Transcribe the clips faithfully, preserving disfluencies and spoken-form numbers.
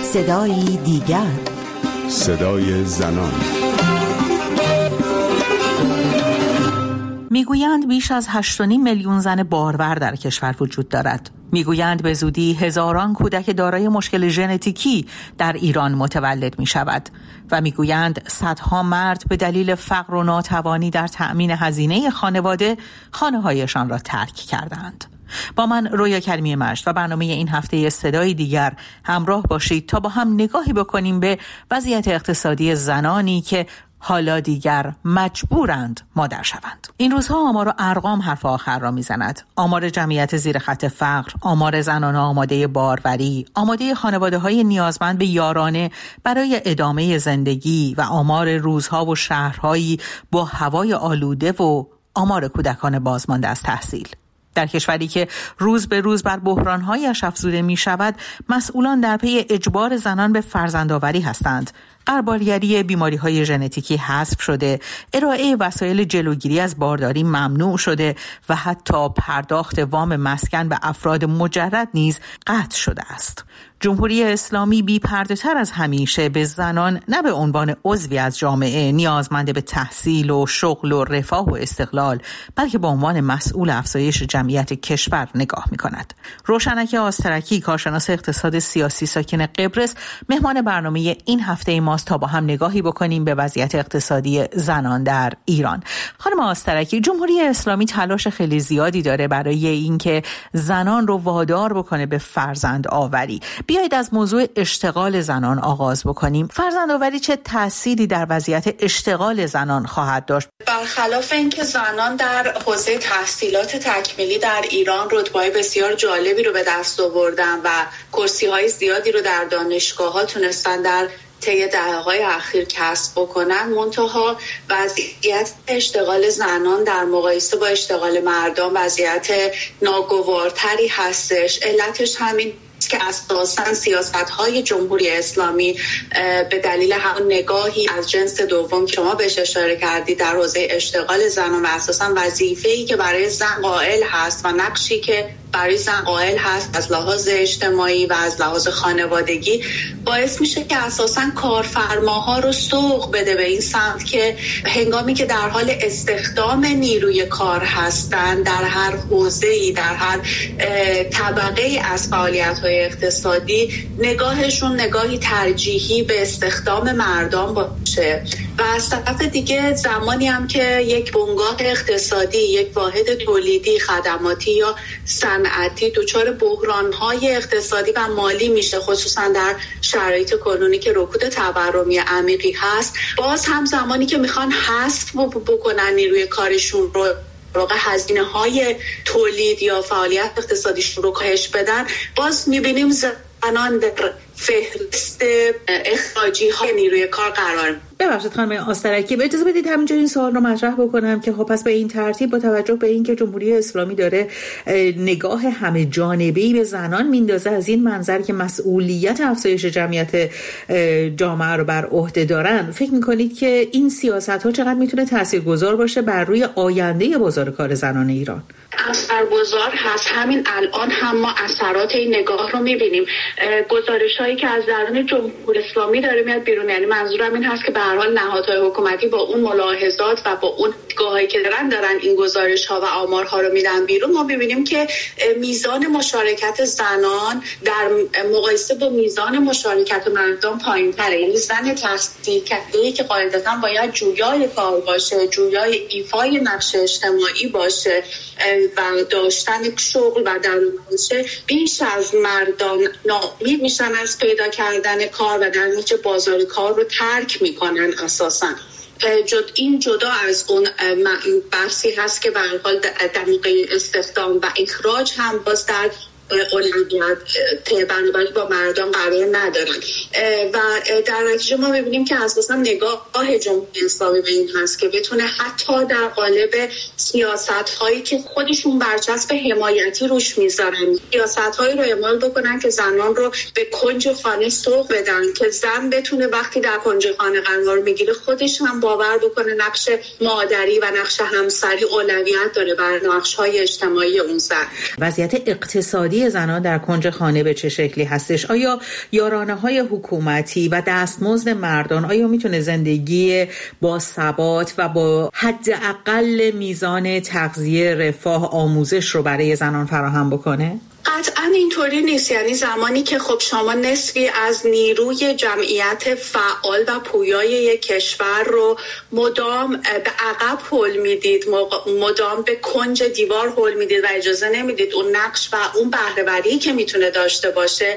صدای دیگر، صدای زنان. میگویند بیش از هشت و نیم میلیون زن بارور در کشور وجود دارد. میگویند به زودی هزاران کودک دارای مشکل ژنتیکی در ایران متولد می شود و میگویند صدها مرد به دلیل فقر و ناتوانی در تأمین هزینه خانواده خانه‌هایشان را ترک کردند. با من رویا کریمی مشت و برنامه این هفته صدای دیگر همراه باشید تا با هم نگاهی بکنیم به وضعیت اقتصادی زنانی که حالا دیگر مجبورند مادر شوند. این روزها آمار و ارقام حرف آخر را میزند. آمار جمعیت زیر خط فقر، آمار زنان آماده باروری، آماده خانواده‌های نیازمند به یارانه برای ادامه زندگی و آمار روزها و شهرهایی با هوای آلوده و آمار کودکان بازمانده از تحصیل. در کشوری که روز به روز بر بحران‌هایش افزوده می‌شود، مسئولان در پی اجبار زنان به فرزندآوری هستند. غربالگری بیماری‌های ژنتیکی حذف شده، ارائه وسایل جلوگیری از بارداری ممنوع شده و حتی پرداخت وام مسکن به افراد مجرد نیز قطع شده است. جمهوری اسلامی بی پرده تر از همیشه به زنان نه به عنوان عضوی از جامعه نیازمند به تحصیل و شغل و رفاه و استقلال، بلکه به عنوان مسئول افزایش جمعیت کشور نگاه می‌کند. روشنک آسترکی، کارشناس اقتصاد سیاسی ساکن قبرس، مهمان برنامه این هفته ماست تا با هم نگاهی بکنیم به وضعیت اقتصادی زنان در ایران. خانم آسترکی، جمهوری اسلامی تلاش خیلی زیادی داره برای اینکه زنان رو وادار بکنه به فرزند آوری. بیایید از موضوع اشتغال زنان آغاز بکنیم. فرزندآوری چه تأثیری در وضعیت اشتغال زنان خواهد داشت؟ برخلاف اینکه زنان در حوزه تحصیلات تکمیلی در ایران رتبه‌های بسیار جالبی رو به دست آوردن و کرسی‌های زیادی رو در دانشگاه‌ها تونستن در طی دهه‌های اخیر کسب بکنن، منتها وضعیت اشتغال زنان در مقایسه با اشتغال مردان وضعیت ناگوارتری هستش. علتش همین که اساساً سیاست‌های جمهوری اسلامی به دلیل همون نگاهی از جنس دوم که شما بهش اشاره کردید در حوزه اشتغال زنان و اساساً وظیفه‌ای که برای زن قائل هست و نقشی که برای زن قائل هست از لحاظ اجتماعی و از لحاظ خانوادگی، باعث میشه که اساساً کارفرماها رو سوق بده به این سمت که هنگامی که در حال استخدام نیروی کار هستن در هر حوزه‌ای، در هر طبقه از فعالیت‌های اقتصادی، نگاهشون نگاهی ترجیحی به استخدام مردان باشه و از طرف دیگه زمانی هم که یک بنگاه اقتصادی، یک واحد تولیدی، خدماتی یا صنعتی دچار بحران‌های اقتصادی و مالی میشه، خصوصا در شرایط کنونی که رکود تورمی عمیقی هست، باز هم زمانی که میخوان حذف بکنن نیروی کارشون رو، واقع هزینه های تولید یا فعالیت اقتصادیشون رو کاهش بدن، باز میبینیم زنان در فهرست اخراجی های نیروی کار قرار. ببخشید خانم آسترکی، به اجازه بدید همینجا این سوال رو مطرح بکنم که خب پس به این ترتیب با توجه به اینکه جمهوری اسلامی داره نگاه همه جانبه‌ای به زنان میندازه، از این منظر که مسئولیت افزایش جمعیت جامعه رو بر عهده دارن، فکر میکنید که این سیاست‌ها چقدر میتونه تاثیرگذار باشه بر روی آینده بازار کار زنان ایران؟ اثرگذار هست. همین الان هم ما اثرات این نگاه رو میبینیم. گزارش‌هایی که از درون جمهوری اسلامی داره میاد بیرون، یعنی منظورم این هست که به هر حال نهادهای حکومتی با اون ملاحظات و با اون نگاهی که دارن دارن این گزارش‌ها و آمارها رو میدن بیرون، ما ببینیم که میزان مشارکت زنان در مقایسه با میزان مشارکت مردان پایین‌تره. یعنی زن تحصیل کرده‌ای که قاعدتاً باید جویای کار باشه، جویای ایفای نقش اجتماعی باشه و داشتن شغل و در باشه، بیش از مردان ناامید میشن از پیدا کردن کار و در نتیجه بازار کار رو ترک میکنن. اساساً جد این جدا از اون بحثی هست که به هر حال در موقع استخدام و اخراج هم باز در اولویت بنابراین با مردان قرار ندارن و در نتیجه ما می‌بینیم که اساساً نگاه جمهوری اسلامی به این هست که بتونه حتی در قالب سیاست‌هایی که خودشون برچسب حمایتی روش میذارن، سیاست‌هایی رو اعمال بکنن که زنان رو به کنج خانه سوق بدن، که زن بتونه وقتی در کنج خانه قرار میگیره خودش هم باور بکنه نقش مادری و نقش همسری اولویت داره بر نقش‌های اجتماعی اون زن. وضعیت اقتصادی زندگی زنان در کنج خانه به چه شکلی هستش؟ آیا یارانه‌های حکومتی و دستمزد مردان آیا میتونه زندگی با ثبات و با حداقل میزان تغذیه، رفاه، آموزش رو برای زنان فراهم بکنه؟ قطعا اینطوری نیست. یعنی زمانی که خب شما نصفی از نیروی جمعیت فعال و پویای یک کشور رو مدام به عقب هل میدید، مدام به کنج دیوار هل میدید و اجازه نمیدید اون نقش و اون بهره‌وری که میتونه داشته باشه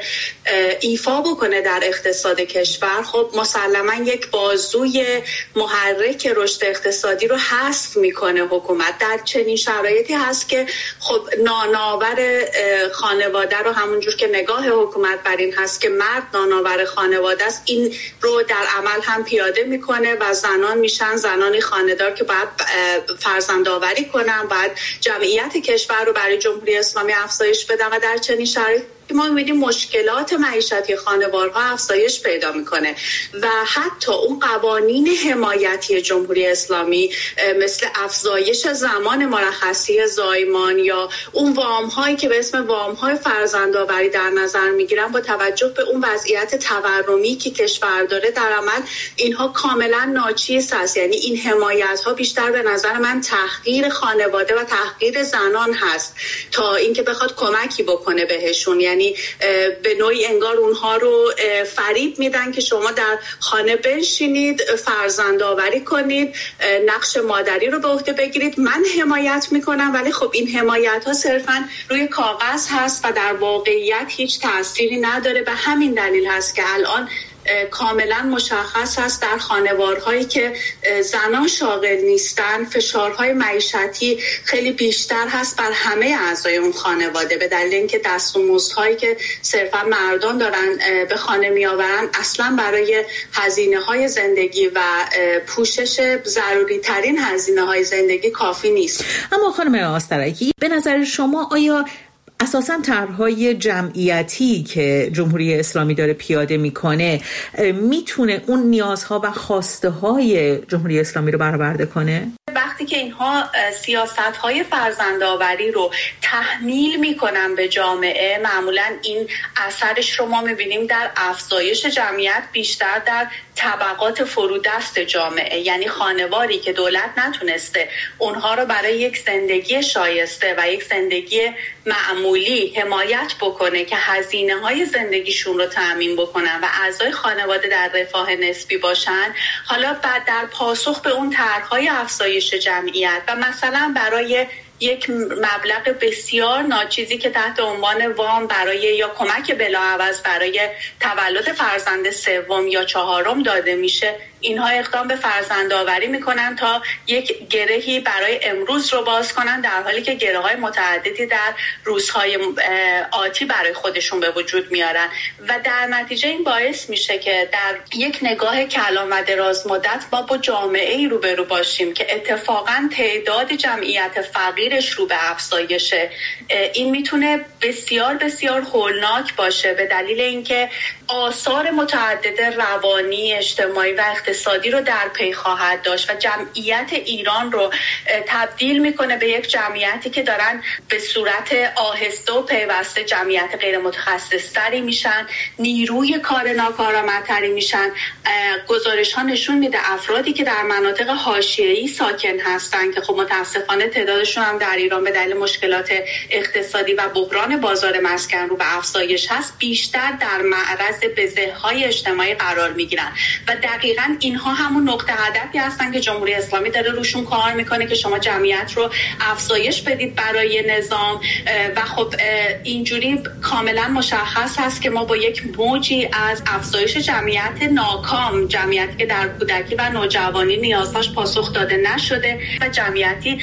ایفا بکنه در اقتصاد کشور، خب مسلما یک بازوی محرک رشد اقتصادی رو حذف میکنه حکومت. در چنین شرایطی هست که خب نانآور خانواده رو، همونجور که نگاه حکومت بر این هست که مرد نانآور خانواده است، این رو در عمل هم پیاده میکنه و زنان میشن زنانی خانه‌دار که باید فرزندآوری کنن، باید جمعیت کشور رو برای جمهوری اسلامی افزایش بدن و در چنین شرایطی ما می‌بینیم مشکلات معیشتی خانوارها افزایش پیدا میکنه و حتی اون قوانین حمایتی جمهوری اسلامی مثل افزایش زمان مرخصی زایمان یا اون وام‌هایی که به اسم وام‌های فرزندآوری در نظر میگیرن، با توجه به اون وضعیت تورمی که کشور داره در عمل اینها کاملا ناچیز است. یعنی این حمایت‌ها بیشتر به نظر من تحقیر خانواده و تحقیر زنان هست تا اینکه بخواد کمکی بکنه بهشون. یعنی به نوعی انگار اونها رو فریب میدن که شما در خانه بنشینید، فرزندآوری کنید، نقش مادری رو به عهده بگیرید، من حمایت میکنم، ولی خب این حمایت ها صرفا روی کاغذ هست و در واقعیت هیچ تأثیری نداره. به همین دلیل هست که الان کاملا مشخص هست در خانوارهایی که زنان شاغل نیستن فشارهای معیشتی خیلی بیشتر هست بر همه اعضای اون خانواده، به دلیل اینکه دستمزدهایی که صرفا مردان دارن به خانه میآورن اصلا برای هزینه‌های زندگی و پوشش ضروری ترین هزینه‌های زندگی کافی نیست. اما خانم آسترکی، به نظر شما آیا اساساً طرح‌های جمعیتی که جمهوری اسلامی داره پیاده میکنه میتونه اون نیازها و خواسته‌های جمهوری اسلامی رو برآورده کنه؟ وقتی که اینها سیاست‌های فرزندآوری رو تحمیل میکنن به جامعه، معمولاً این اثرش رو ما میبینیم در افزایش جمعیت بیشتر در طبقات فرودست جامعه. یعنی خانواری که دولت نتونسته اونها رو برای یک زندگی شایسته و یک زندگی معمولی حمایت بکنه که هزینه‌های زندگیشون رو تأمین بکنن و اعضای خانواده در رفاه نسبی باشن، حالا بعد در پاسخ به اون طرح‌های افزایش جمعیت و مثلا برای یک مبلغ بسیار ناچیزی که تحت عنوان وام برای یا کمک بلاعوض برای تولد فرزند سوم یا چهارم داده میشه، اینها اقدام به فرزندآوری میکنن تا یک گرهی برای امروز رو باز کنن، در حالی که گره‌های متعددی در روزهای آتی برای خودشون به وجود میارن و در نتیجه این باعث میشه که در یک نگاه کلان و دراز مدت ما با جامعه‌ای روبرو باشیم که اتفاقاً تعداد جمعیت فقیرش رو به افزایشه. این میتونه بسیار بسیار هولناک باشه به دلیل اینکه آثار متعدد روانی، اجتماعی و اقتصادی رو در پی خواهد داشت و جمعیت ایران رو تبدیل میکنه به یک جمعیتی که دارن به صورت آهسته و پیوسته جمعیت غیر متخصصتری میشن، نیروی کار ناکارآمدتری میشن. گزارش ها نشون میده افرادی که در مناطق حاشیه‌ای ساکن هستن که خب متاسفانه تعدادشون هم در ایران به دلیل مشکلات اقتصادی و بحران بازار مسکن رو به افزایش هست، بیشتر در معرض بزه‌های اجتماعی قرار میگیرن و دقیقاً اینها همون نقطه هدفی هستن که جمهوری اسلامی داره روشون کار میکنه که شما جمعیت رو افزایش بدید برای نظام و خب اینجوری کاملا مشخص هست که ما با یک موجی از افزایش جمعیت ناکام، جمعیتی که در کودکی و نوجوانی نیازهاش پاسخ داده نشده و جمعیتی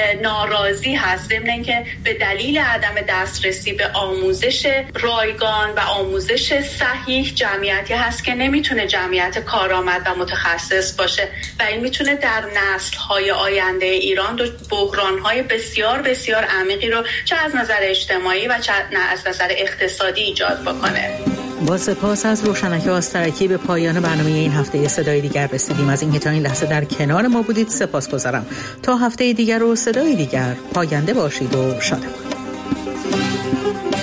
ناراضی هست، ضمن اینکه به دلیل عدم دسترسی به آموزش رایگان و آموزش صحیح جمعیتی هست که نمیتونه جمعیت کارآمد و متخصص باشه و این میتونه در نسل‌های آینده ایران دو بحران‌های بسیار بسیار عمیقی رو چه از نظر اجتماعی و چه از نظر اقتصادی ایجاد بکنه. با سپاس از روشنک آسترکی به پایان برنامه این هفته صدای دیگر رسیدیم. از اینکه تا این لحظه در کنار ما بودید سپاسگزارم. تا هفته دیگر و صدای دیگر پاینده باشید و شاد باشید.